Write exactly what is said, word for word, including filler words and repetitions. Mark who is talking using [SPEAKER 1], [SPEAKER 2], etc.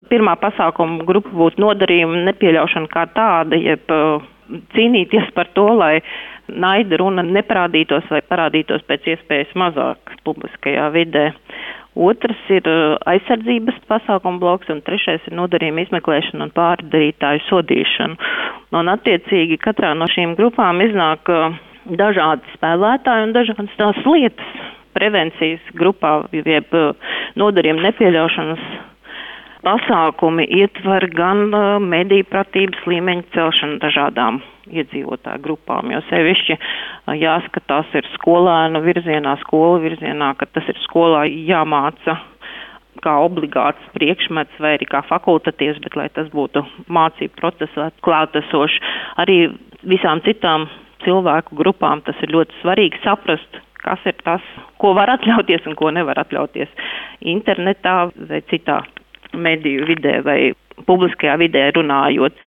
[SPEAKER 1] pirmā pasākuma grupa būtu nodarījuma nepieļaušana kā tāda, jeb cīnīties par to, lai naida runa neparādītos vai parādītos pēc iespējas mazāk publiskajā vidē. Otrs ir aizsardzības pasākuma bloks, un trešais ir nodarījuma izmeklēšana un pārdarītāju sodīšana. Un attiecīgi katrā no šīm grupām iznāk dažādi spēlētāji un dažādas tās lietas. Prevencijas grupā, jeb nodarījuma nepieļaušanas pasākumi ietver gan mediju pratības līmeņa celšanu dažādām iedzīvotāju grupām, jo sevišķi jāskatās ir skolēnu virzienā, skolu virzienā, ka tas ir skolā jāmāca kā obligāts priekšmets vai arī kā fakultatīvs, bet lai tas būtu mācību procesā klātesoši. Arī visām citām cilvēku grupām tas ir ļoti svarīgi saprast, kas ir tas, ko var atļauties un ko nevar atļauties internetā vai citā mediju vidē vai publiskajā vidē runājot.